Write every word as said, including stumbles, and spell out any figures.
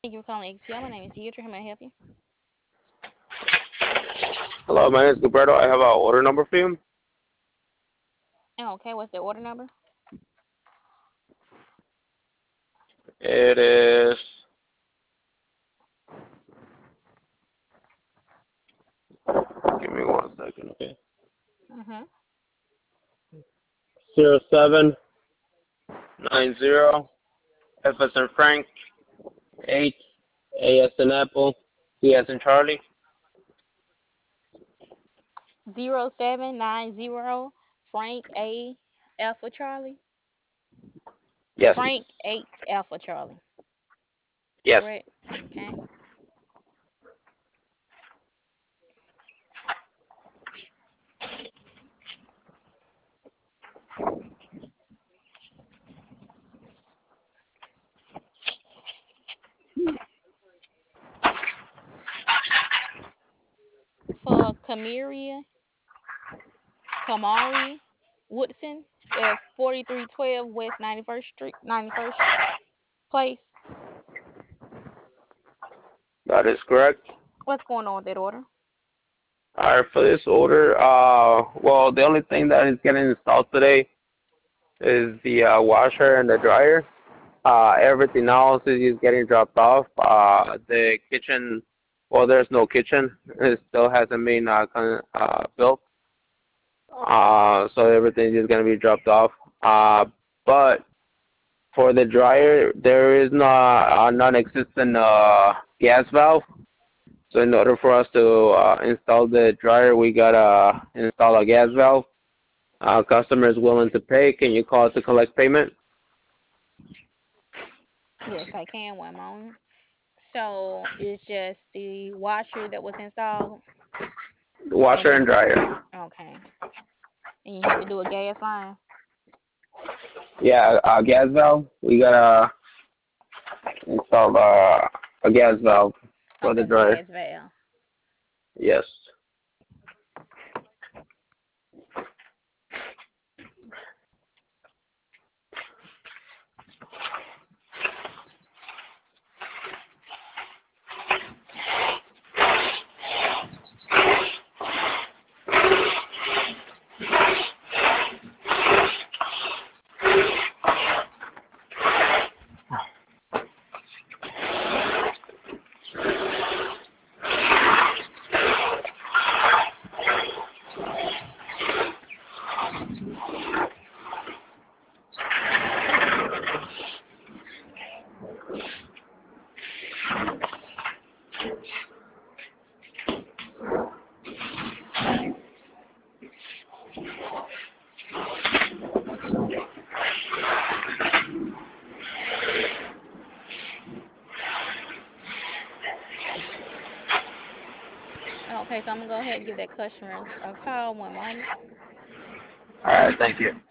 Thank you for calling X P L. My name is Deidre. How may I help you? Hello, my name is Gilberto. I have an order number for you. Oh, okay, what's the order number? It is, give me one second, okay? Mm-hmm. Zero seven nine zero F as in Frank, eight, A as in Apple, C as in Charlie. Zero seven nine zero Frank A Alpha Charlie. Yes, Frank eight Alpha Charlie. yes. Correct. Okay. For Kamiria Kamari Woodson at forty-three twelve West ninety-first Street, ninety-first Place. That is correct. What's going on with that order? Alright, for this order, uh, well, the only thing that is getting installed today is the uh, washer and the dryer. Uh, everything else is just getting dropped off. Uh, the kitchen, well, there's no kitchen. It still hasn't been uh, con- uh, built. Uh, so everything is going to be dropped off. Uh, but for the dryer, there is not a non-existent uh, gas valve. So in order for us to uh, install the dryer, we gotta install a gas valve. Uh, customer is willing to pay. Can you call to collect payment? Yes, I can. One moment. So it's just the washer that was installed, and Washer and then dryer. okay, and you had to do a gas line. Yeah, a gas valve. We gotta install uh, a gas valve for the Okay, dryer. gas valve. Yes. Okay, so I'm gonna go ahead and give that customer a call. One moment. All right. Thank you.